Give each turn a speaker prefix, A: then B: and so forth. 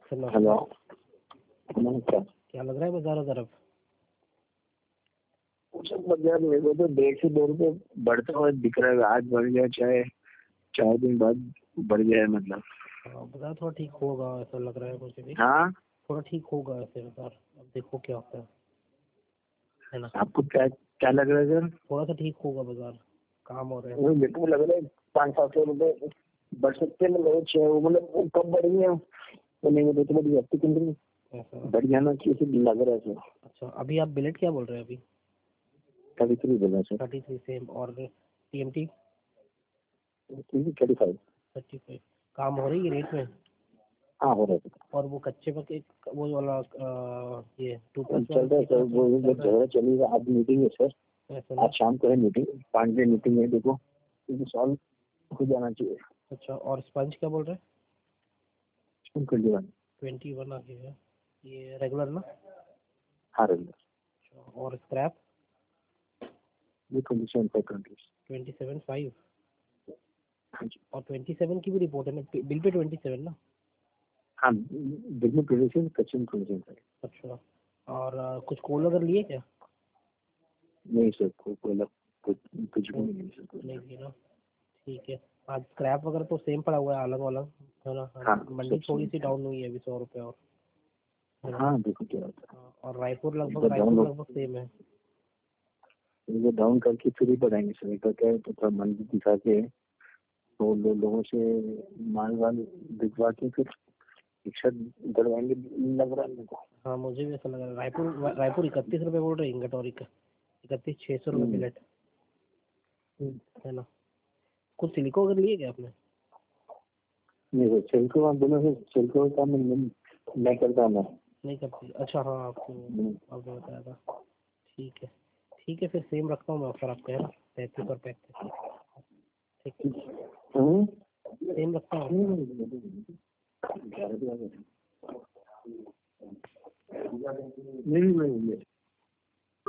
A: Hello, नमस्कार।
B: क्या लग रहा है बाजार तरफ?
A: बाजार मेरे को तो 1.5 से 2 रुपए बढ़ता हुआ दिख रहा है। आज बढ़ गया, चाहे 4 दिन बाद बढ़ गया है मतलब।
B: बाजार थोड़ा ठीक होगा ऐसा लग रहा है मुझे भी।
A: हाँ,
B: थोड़ा ठीक होगा ऐसे बाजार, अब देखो क्या होता है ना।
A: आपको क्या क्या लग रहा है सर?
B: थोड़ा सा ठीक होगा बाजार, काम हो रहे हैं।
A: मेरे को लग रहा है 500-700 रुपए बढ़ सकते हैं। मतलब 6 मतलब वो कब बढ़ेंगे तो नहीं मुझे तो बड़ी हफ्ते के अंदर
B: ऐसा
A: बढ़ जाना चाहिए लग रहा है सर।
B: अच्छा, अभी आप बिलेट क्या बोल रहे हैं? अभी
A: 33 बोला सर।
B: 33 सेम। और टीएमटी
A: 35।
B: 35। काम हो रही है रेट में?
A: हाँ, हो रहा है।
B: और वो कच्चे पक्के वो वाला ये 2+
A: चल रहा है सर, वो झगड़ा चलेगा। आज मीटिंग है सर,
B: ऐसा
A: आज शाम को है मीटिंग, 5 बजे मीटिंग है। देखो सॉल्व हो जाना चाहिए।
B: अच्छा, और स्पंज क्या बोल रहे हैं? 21 आ गया है ये रेगुलर ना?
A: हाँ, रेगुलर।
B: अच्छा, और स्क्रैप?
A: ये
B: 27.5। और 27 की भी रिपोर्ट है ना बिल पे? 27 ना?
A: हाँ, बिल में 27, कच्चे में 27।
B: अच्छा, और कुछ कोल वगैरह लिए क्या?
A: नहीं सर, कुछ भी नहीं सर।
B: नहीं लिए ना? ठीक है। आज स्क्रैप वगैरह तो सेम पड़ा हुआ है, अलग अलग है ना?
A: हाँ,
B: मंडी थोड़ी सी डाउन हुई है अभी 100 रुपये और, है ना?
A: हाँ, देखो क्या होता
B: हाँ, और रायपुर
A: है।
B: लगभग सेम है।
A: इनको डाउन करके फिर ही बढ़ाएंगे सर। एक क्या है तो थोड़ा मंदी दिखा के तो लोगों से माल वाल दिखवा के फिर एक साथ बढ़वाएंगे लग रहा है मेरे को।
B: हाँ, मुझे भी ऐसा लग रहा है। रायपुर 31 रुपये बोल रहे हैं इंगट, और 31,600 रुपये बिलेट, है ना? कुछ सिलिको वगैरह लिए क्या आपने?
A: नहीं सर, सिल्को आप बोलो सर, सिल्को का मैं करता हूँ।
B: नहीं करती? अच्छा, हाँ, आपको आपने बताया था। ठीक है, ठीक है, फिर सेम रखता हूँ मैं ऑफर आपका, है ना? 33 और 35। ठीक है, सेम रखता हूँ।
A: नहीं,